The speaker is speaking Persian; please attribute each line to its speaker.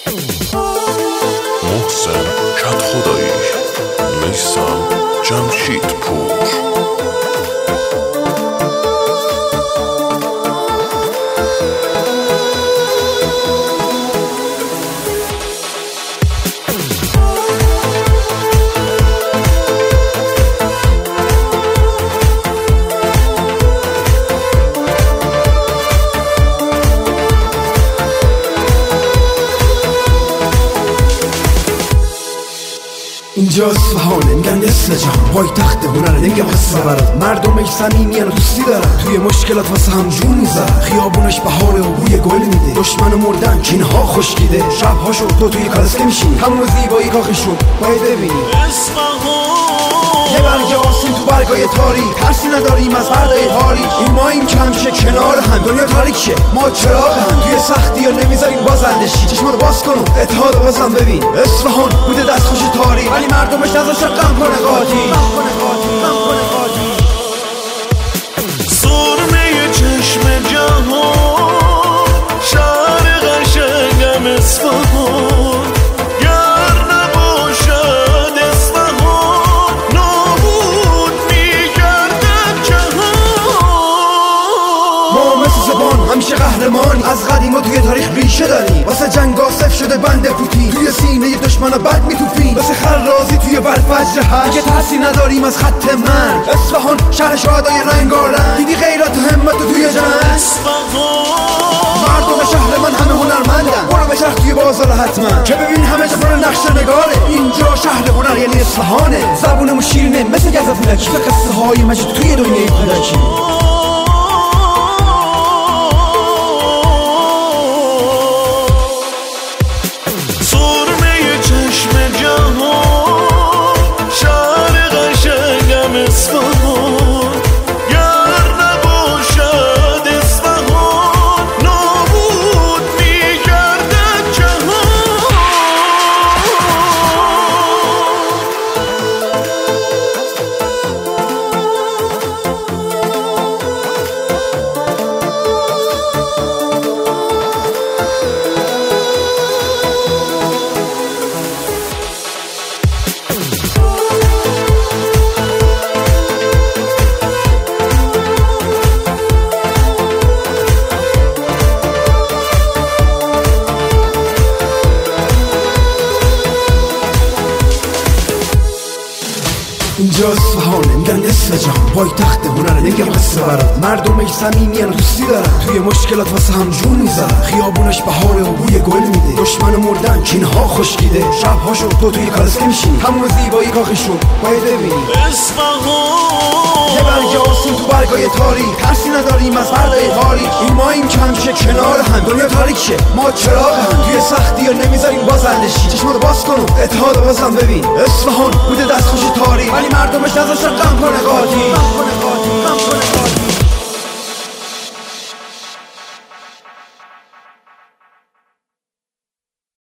Speaker 1: محسن کدخدایی، میثم جمشیدپور.
Speaker 2: اینجا اصفهانه، میگن نصف جهان، پایتخت هنره، نمیگم قصه برات. مردمش صمیمیان و دوستی دارن، توی مشکلات واسه هم جون میذارن. خیابونش بهاره و بوی گل میده، دشمن مردن کینها خشکیده. شبهاشو تو توی کالسکه میشینی، همون زیبایی کاخشون باید ببینی. یه برگ آسون تو برگای تاریک، ترسی نداریم از فردای تاریک. این ماییم که همیشه کنار هم، دنیا تاریکه ما چراغ هم. توی سختی ها نمیذاریم بازندشی، چشماتو باز کن و اتحاد بازم ببین. اصفهان بوده دستخوش تاریک، ولی مردمش نذاشتن غم کنه قاطی.
Speaker 3: سرمه چشم جهان، شهر قشنگم اصفهان. گر نباشد اصفهان، نابود میگردد جهان.
Speaker 2: ما مثل زبان همیشه قهرمانی، از قدیم و توی تاریخ ریشه داریم. واسه جنگ آصف شده بنده پوتی، توی سینه دشمن بد میتوفیم. واسه خرازی توی برفجر هشت، دیگه ترسی نداریم از خط من. اصفهان شهر شهدای رنگارنگ، دیدی غیرت و همت و توی جنگ. مردم شهر من همه هنرمندن، برو بچرخ توی بازار حتما که ببین همه جا پر نقش نگاره. اینجا شهر هنر یعنی اصفهانه، زبونمون شیرینه مثل گز فلکی، قصه های مجید توی دنیای کودکی.
Speaker 3: سرمه چشم جهان، شهر قشنگم اصفهان. گر نباشد اصفهان، نابود میگردد جهان.
Speaker 2: اینجا اصفهانه، میگن نصف جهان، پایتخت هنره، نمیگم قصه برات. مردمش صمیمیان و دوستی دارن، توی مشکلات واسه هم جون میذارن. خیابونش بهاره و بوی گل میده، دشمن مردن کینها خشکیده. شبهاشو تو توی کالسکه میشینی، همون زیبایی کاخشون باید ببینی. یه برگ آسون تو برگای تاریک، ترسی نداریم از فردای تاریک. این ماییم که همیشه کنار هم، دنیا تاریکه ما چراغ هم. توی سختی ها نمیذاریم بازندشی، چشماتو باز کن و اتحاد بازم ببین. اصفهان بوده دستخوش تاریک، ولی مردمش نذاشتن غم کنه قاطی.